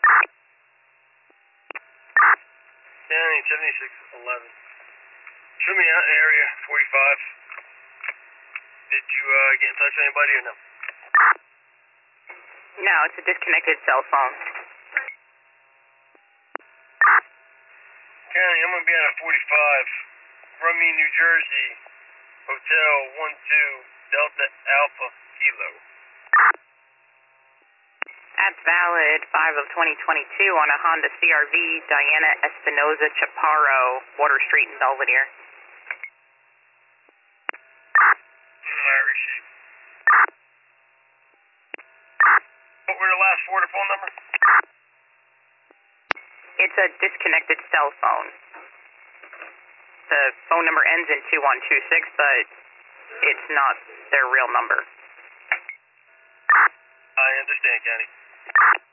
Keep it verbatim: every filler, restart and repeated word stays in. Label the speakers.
Speaker 1: County seventy-six eleven. Show me out in area forty-five. Did you uh, get in touch with anybody or no?
Speaker 2: No, it's a disconnected cell phone.
Speaker 1: County, I'm going to be out at forty-five. Rummy, New Jersey. Hotel one two Delta Alpha Kilo.
Speaker 2: That's valid, five of twenty twenty-two on a Honda C R V, Diana Espinoza Chaparro, Water Street in Belvedere.
Speaker 1: Alright, received. What were the last four to phone number?
Speaker 2: It's a disconnected cell phone. The phone number ends in two one two six, but it's not their real number.
Speaker 1: I understand, County.